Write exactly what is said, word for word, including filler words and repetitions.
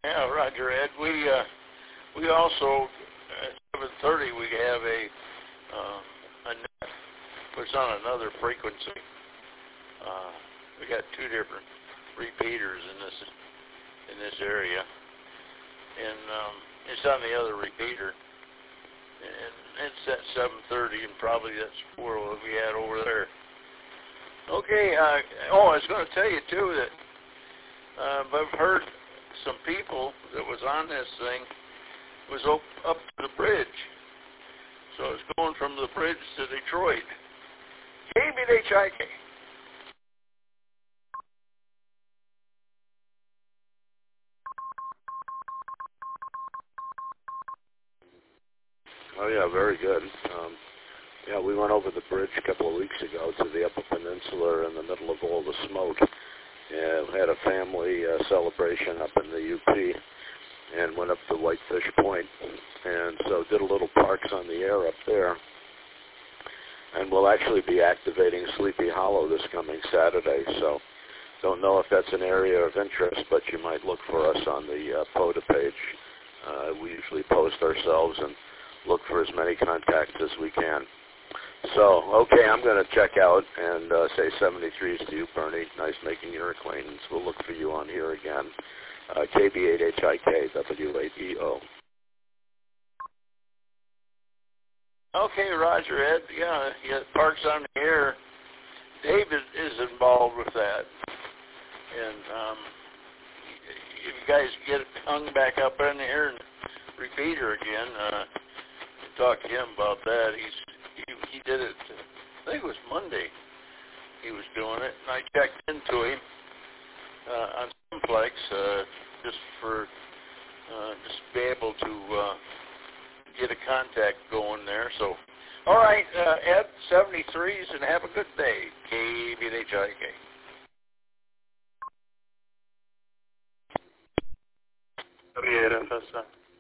Yeah, Roger, Ed. We uh, we also at seven thirty we have a uh, a net, but it's on another frequency. Uh, we got two different repeaters in this in this area, and um, it's on the other repeater, and it's at seven thirty, and probably that's four what we had over there. Okay. Uh, oh, I was going to tell you too that uh, I've heard some people that was on this thing was up, up to the bridge. So it's going from the bridge to Detroit. K B H I K. Oh, yeah, very good. Um, yeah, we went over the bridge a couple of weeks ago to the Upper Peninsula in the middle of all the smoke. And we had a family uh, celebration up in the U P and went up to Whitefish Point. And so did a little Parks on the Air up there. And we'll actually be activating Sleepy Hollow this coming Saturday. So don't know if that's an area of interest, but you might look for us on the uh, POTA page. Uh, we usually post ourselves and look for as many contacts as we can. So, okay, I'm going to check out and uh, say seventy-threes to you, Bernie. Nice making your acquaintance. We'll look for you on here again. Uh, K B eight H I K, W eight E O. Okay, Roger, Ed. Yeah, yeah, Parks on the Air. Dave is, is involved with that. And um, if you guys get it hung back up in the air and repeater again, uh, talk to him about that. He's he, he did it, I think it was Monday he was doing it, and I checked into him uh, on Simplex uh, just for uh, just to be able to uh, get a contact going there. So, all right, uh, Ed, seventy-threes, and have a good day. K B H I K. W eight F S.